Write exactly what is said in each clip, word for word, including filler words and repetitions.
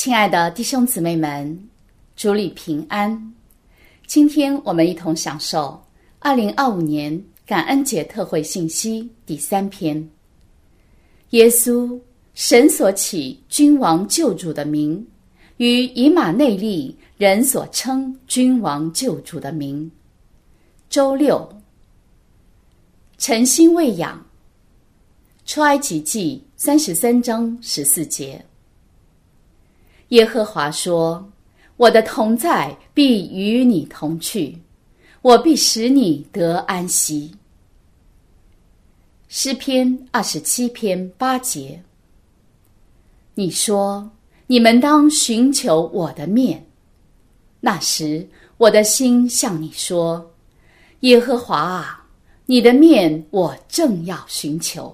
亲爱的弟兄姊妹们，主里平安。今天我们一同享受二零二五年感恩节特会信息第三篇。耶稣，神所起君王救主的名，与以马内利人所称君王救主的名。周六，诚心喂养。出埃及记三十三章十四节。耶和华说，我的同在必与你同去，我必使你得安息。诗篇二十七篇八节。你说，你们当寻求我的面，那时我的心向你说，耶和华啊，你的面我正要寻求。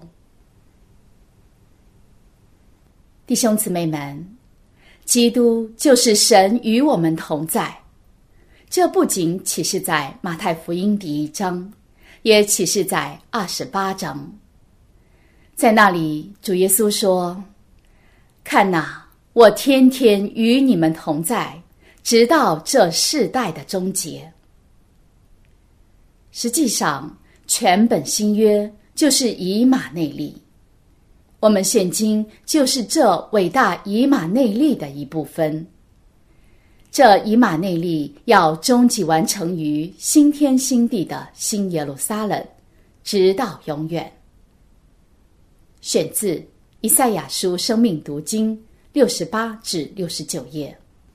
弟兄姊妹们，基督就是神与我们同在，这不仅启示在马太福音第一章，也启示在二十八章。在那里，主耶稣说，看哪，我天天与你们同在，直到这世代的终结。实际上，全本新约就是以马内利，我们现今就是这伟大以马内利的一部分。这以马内利要终极完成于新天新地的新耶路撒冷，直到永远。选自以赛亚书生命读经六十八至六十九页。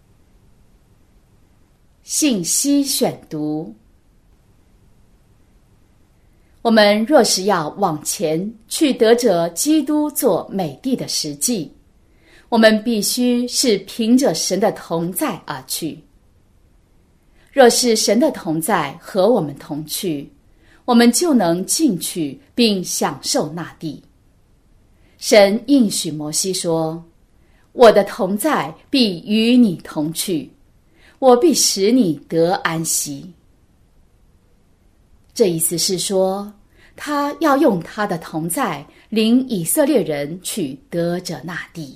信息选读。我们若是要往前去得着基督做美地的实际，我们必须是凭着神的同在而去。若是神的同在和我们同去，我们就能进去并享受那地。神应许摩西说，我的同在必与你同去，我必使你得安息。这意思是说，他要用他的同在领以色列人去得着那地。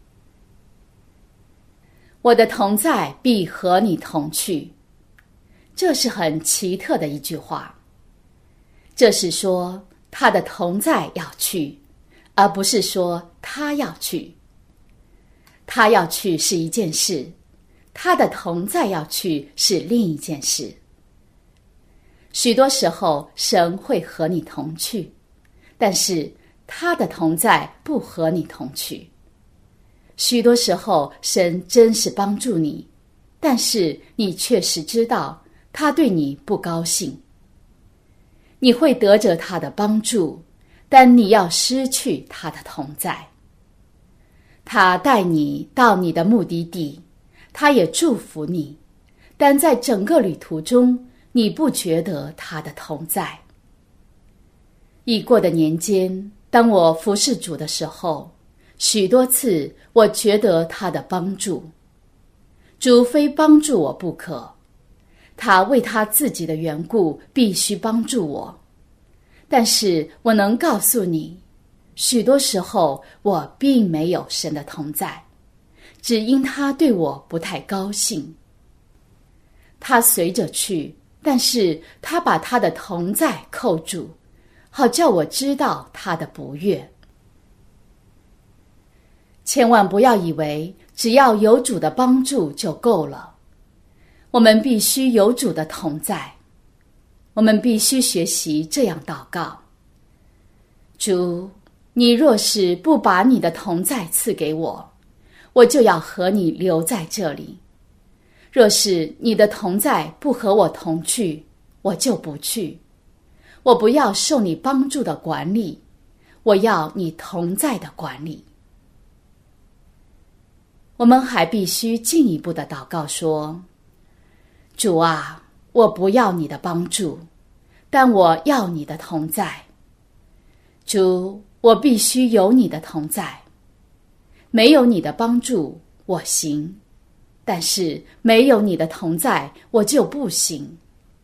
我的同在必和你同去，这是很奇特的一句话。这是说他的同在要去，而不是说他要去。他要去是一件事，他的同在要去是另一件事。许多时候神会和你同去，但是他的同在不和你同去。许多时候神真是帮助你，但是你确实知道他对你不高兴。你会得着他的帮助，但你要失去他的同在。他带你到你的目的地，他也祝福你，但在整个旅途中你不觉得他的同在。已过的年间，当我服侍主的时候，许多次我觉得他的帮助。主非帮助我不可，他为他自己的缘故必须帮助我。但是我能告诉你，许多时候我并没有神的同在，只因他对我不太高兴。他随着去，但是他把他的同在扣住，好叫我知道他的不悦。千万不要以为只要有主的帮助就够了，我们必须有主的同在。我们必须学习这样祷告：主，你若是不把你的同在赐给我，我就要和你留在这里。若是你的同在不和我同去，我就不去。我不要受你帮助的管理，我要你同在的管理。我们还必须进一步的祷告说：主啊，我不要你的帮助，但我要你的同在。主，我必须有你的同在。没有你的帮助，我行。但是没有你的同在，我就不行。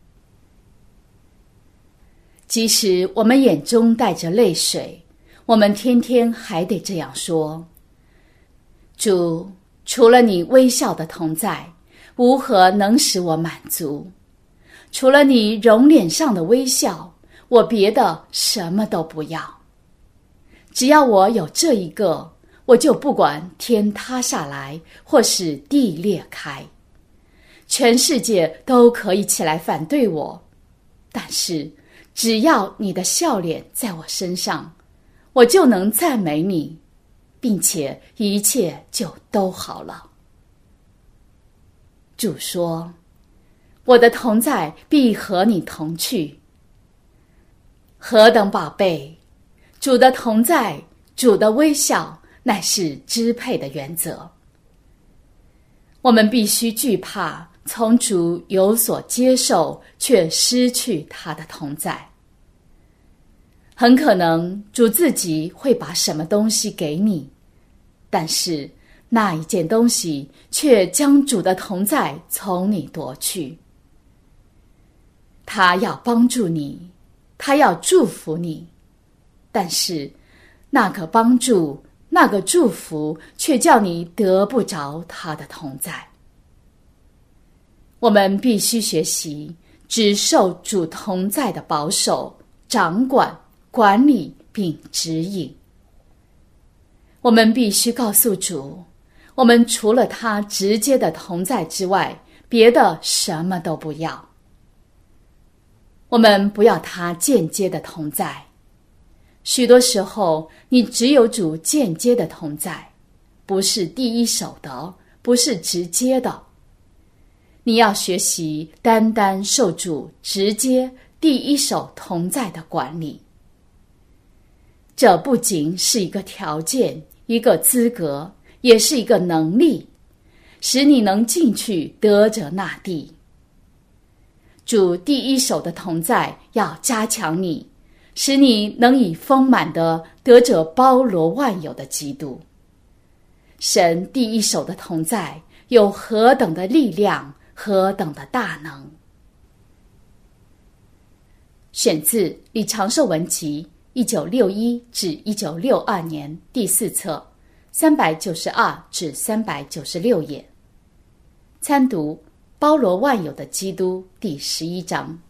即使我们眼中带着泪水，我们天天还得这样说：主， 除了你微笑的同在，无何能使我满足。除了你容脸上的微笑，我别的什么都不要。只要我有这一个，我就不管天塌下来，或是地裂开，全世界都可以起来反对我，但是只要你的笑脸在我身上，我就能赞美你，并且一切就都好了。主说，我的同在必和你同去。何等宝贝！主的同在，主的微笑，乃是支配的原则。我们必须惧怕从主有所接受，却失去他的同在。很可能主自己会把什么东西给你，但是那一件东西却将主的同在从你夺去。他要帮助你，他要祝福你，但是那个帮助，那个祝福却叫你得不着他的同在。我们必须学习只受主同在的保守、掌管、管理并指引。我们必须告诉主，我们除了他直接的同在之外，别的什么都不要。我们不要他间接的同在。许多时候，你只有主间接的同在，不是第一手的，不是直接的。你要学习单单受主直接第一手同在的管理。这不仅是一个条件，一个资格，也是一个能力，使你能进去得着那地。主第一手的同在要加强你，使你能以丰满的得着包罗万有的基督。神第一手的同在有何等的力量，何等的大能。选自李长寿文集一九六一至一九六二年第四册三百九十二至三百九十六页，参读包罗万有的基督第十一章。